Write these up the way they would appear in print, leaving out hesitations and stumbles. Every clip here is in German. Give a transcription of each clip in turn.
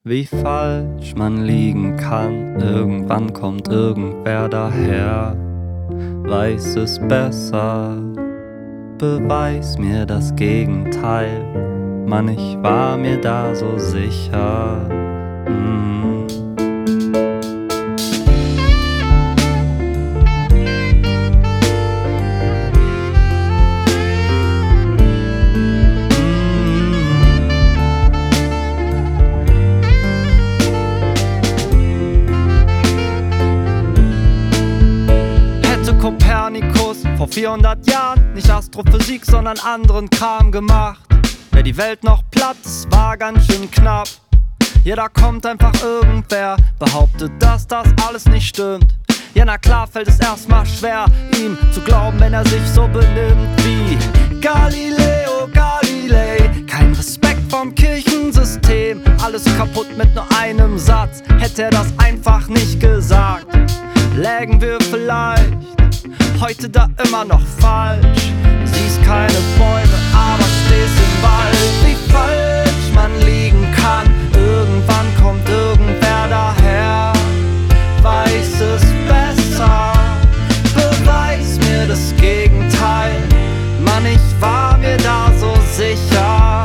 Wie falsch man liegen kann, irgendwann kommt irgendwer daher, weiß es besser, beweis mir das Gegenteil, Mann, ich war mir da so sicher. Kopernikus vor 400 Jahren nicht Astrophysik, sondern anderen Kram gemacht. Wär die Welt noch platt, es war ganz schön knapp. Ja, da kommt einfach irgendwer, behauptet, dass das alles nicht stimmt. Ja, na klar fällt es erstmal schwer, ihm zu glauben, wenn er sich so benimmt wie Galileo Galilei. Kein Respekt vom Kirchensystem, alles kaputt mit nur einem Satz. Hätte er das einfach nicht gesagt, lägen wir vielleicht heute da immer noch falsch. Siehst keine Bäume, aber stehst im Wald. Wie falsch man liegen kann, irgendwann kommt irgendwer daher, weiß es besser, beweis mir das Gegenteil, Mann, ich war mir da so sicher.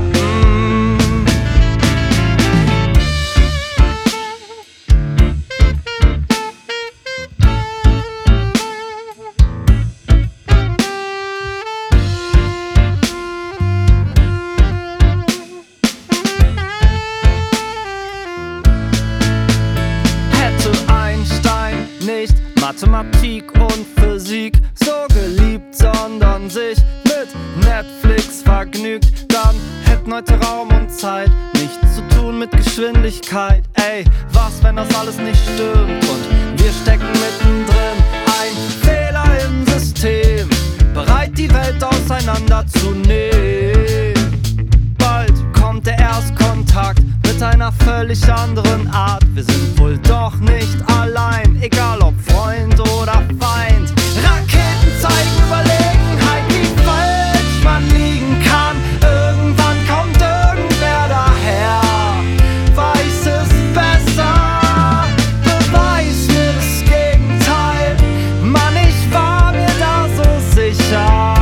Nicht Mathematik und Physik so geliebt, sondern sich mit Netflix vergnügt, dann hätten heute Raum und Zeit nichts zu tun mit Geschwindigkeit. Ey, was, wenn das alles nicht stimmt und wir stecken mittendrin? Ein Fehler im System, bereit die Welt auseinanderzunehmen. Bald kommt der Erstkontakt mit einer völlig anderen Art. Wir sind wohl doch nicht allein, egal ob Freund oder Feind. Raketen zeigen Überlegenheit, wie falsch man liegen kann. Irgendwann kommt irgendwer daher, weiß es besser, beweis mir das Gegenteil, Mann, ich war mir da so sicher.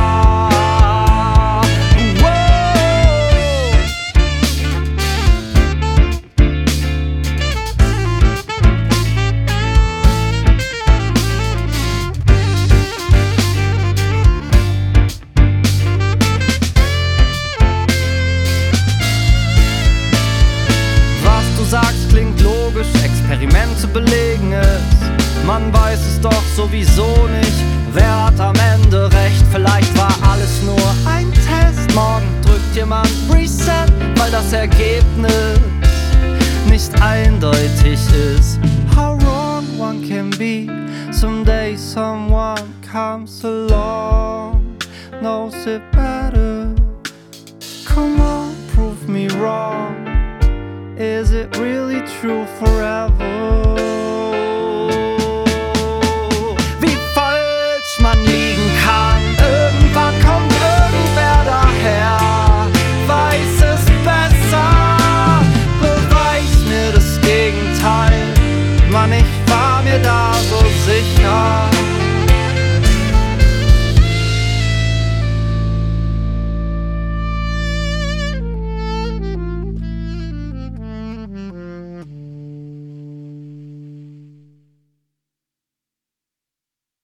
Sagst, klingt logisch, Experimente belegen es. Man weiß es doch sowieso nicht, wer hat am Ende recht. Vielleicht war alles nur ein Test. Morgen drückt jemand Reset, weil das Ergebnis nicht eindeutig ist. How wrong one can be, someday someone comes along, knows it better. Come on, prove me wrong. Is it really true forever?